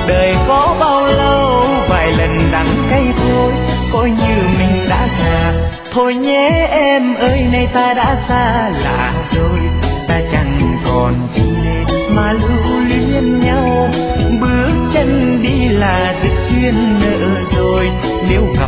đời có bao lâu, vài lần đắng cay thôi, coi như mình đã già. Thôi nhé em ơi, nay ta đã xa lạ rồi, ta chẳng còn chi để mà lưu luyến nhau. Bước chân đi là dứt duyên nợ rồi, nếu gặp